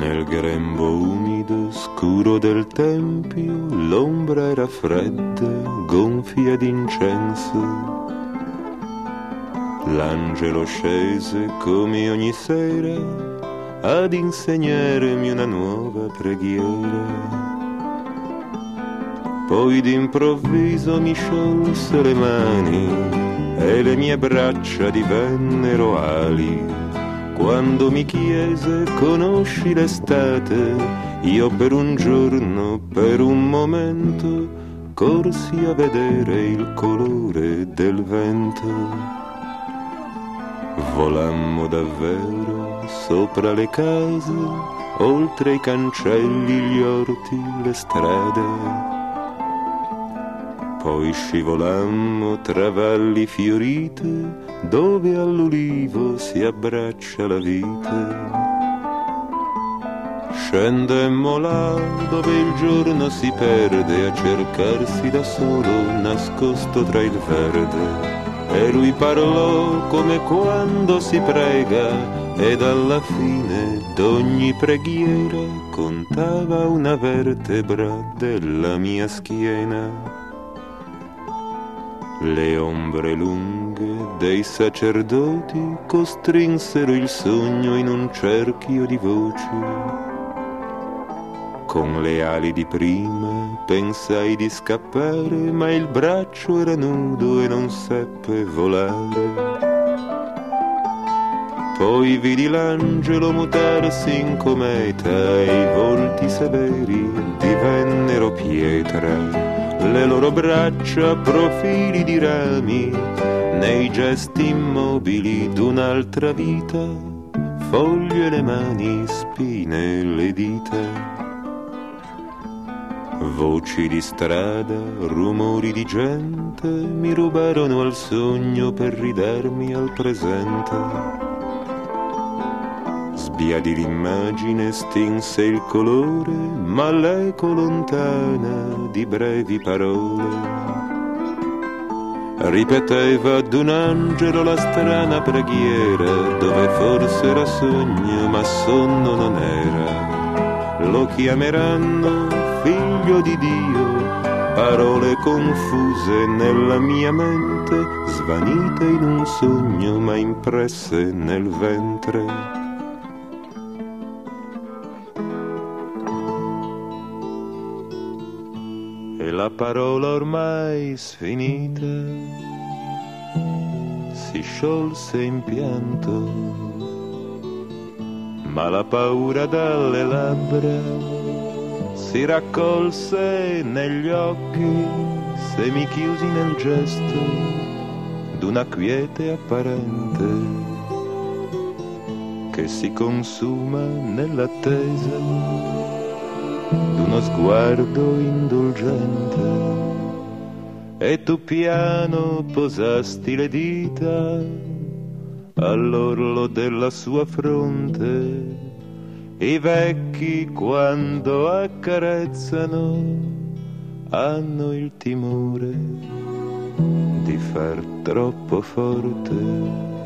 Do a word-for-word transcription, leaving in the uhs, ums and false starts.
Nel grembo umido, scuro del tempio, l'ombra era fredda, gonfia d'incenso. L'angelo scese come ogni sera ad insegnarmi una nuova preghiera. Poi d'improvviso mi sciolse le mani e le mie braccia divennero ali. Quando mi chiese conosci l'estate, io per un giorno, per un momento, corsi a vedere il colore del vento. Volammo davvero sopra le case, oltre i cancelli, gli orti, le strade. Poi scivolammo tra valli fiorite, dove all'ulivo si abbraccia la vite. Scendemmo là dove il giorno si perde a cercarsi da solo, nascosto tra il verde. E lui parlò come quando si prega, ed alla fine d'ogni preghiera contava una vertebra della mia schiena. Le ombre lunghe dei sacerdoti costrinsero il sogno in un cerchio di voci. Con le ali di prima pensai di scappare, ma il braccio era nudo e non seppe volare. Poi vidi l'angelo mutarsi in cometa e i volti severi divennero pietra. Le loro braccia profili di rami, nei gesti immobili d'un'altra vita, foglie le mani, spine le dita. Voci di strada, rumori di gente, mi rubarono al sogno per ridarmi al presente. Sbiadì l'immagine, stinse il colore, ma l'eco lontana di brevi parole ripeteva ad un angelo la strana preghiera, dove forse era sogno ma sonno non era. Lo chiameranno figlio di Dio, parole confuse nella mia mente, svanite in un sogno ma impresse nel ventre. La parola ormai sfinita si sciolse in pianto, ma la paura dalle labbra si raccolse negli occhi, se mi chiusi nel gesto d'una quiete apparente che si consuma nell'attesa d'uno sguardo indulgente. E tu piano posasti le dita all'orlo della sua fronte. I vecchi quando accarezzano hanno il timore di far troppo forte.